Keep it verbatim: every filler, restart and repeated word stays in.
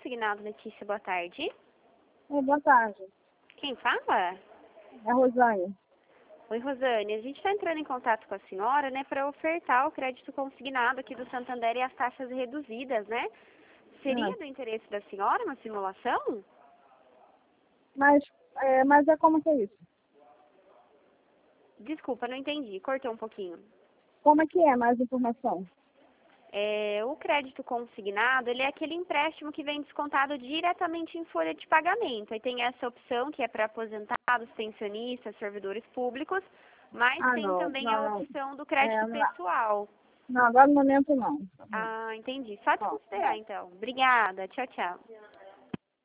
Consignado, Letícia, boa tarde. É, boa tarde. Quem fala? É a Rosane. Oi, Rosane. A gente está entrando em contato com a senhora, né, para ofertar o crédito consignado aqui do Santander e as taxas reduzidas, né? Seria Ah, do interesse da senhora uma simulação? mas, é, mas é como que é isso? Desculpa, não entendi. Cortou um pouquinho. Como é que é? Mais informação? É, o crédito consignado, ele é aquele empréstimo que vem descontado diretamente em folha de pagamento. Aí tem essa opção que é para aposentados, pensionistas, servidores públicos, mas Ah, tem não. também Não, a não. opção do É, crédito não, pessoal. não, agora no momento não. Tá bom. Ah, entendi. Só Bom, desconsiderar então. Obrigada. Tchau, tchau.